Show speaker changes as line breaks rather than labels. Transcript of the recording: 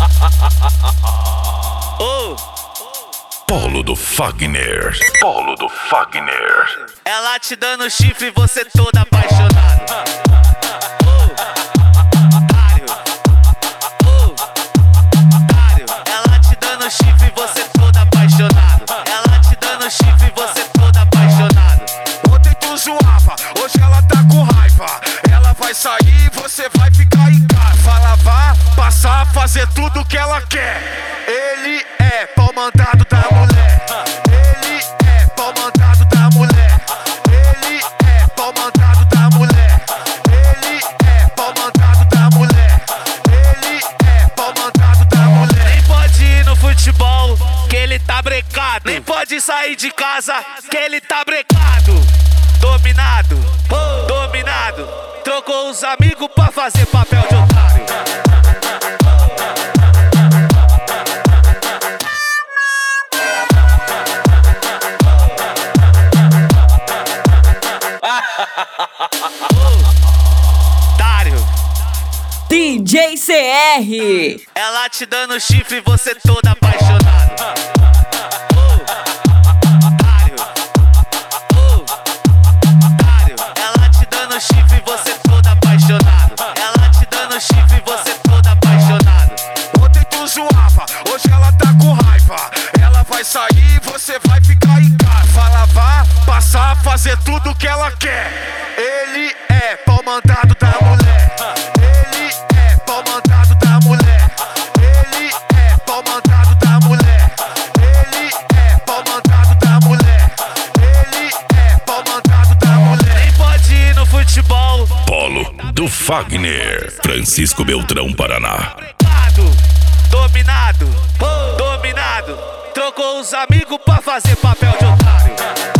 Oh.
Polo do Fagner. Polo do Fagner.
Ela te dando chifre, você todo apaixonado. Ela te dando chifre, você todo apaixonado. Ela te dando chifre, você todo apaixonado.
Ontem tu zoava, hoje ela tá com raiva. Ela vai sair, você vai ficar em casa. Vai lavar, passar, fazer tudo que ela quer. Ele é pau mandado da mulher. Ele é pau mandado da mulher. Ele é pau mandado da mulher. Ele é pau mandado da mulher. Ele é pau mandado da mulher.
Nem pode ir no futebol, que ele tá brecado. Nem pode sair de casa, que ele tá brecado. Dominado, dominado. Trocou os amigos pra fazer papel de otário. Otário.
DJ CR.
Ela te dando chifre, você todo apaixonado. Ela te dando chifre, você todo apaixonado. Ela te dando chifre, você todo apaixonado.
Ontem tu zoava, hoje ela tá com raiva. Ela vai sair, você vai ficar em casa. Vai lavar, passar, fazer tudo que ela quer. Ele é pau mandado da mulher. Ele é pau mandado da mulher. Ele é pau mandado da mulher. Ele é pau mandado da mulher. Ele é pau mandado da mulher.
Nem pode ir no futebol.
Polo do Fagner. Francisco Beltrão, Paraná.
Dominado, dominado. Trocou os amigos pra fazer papel de otário.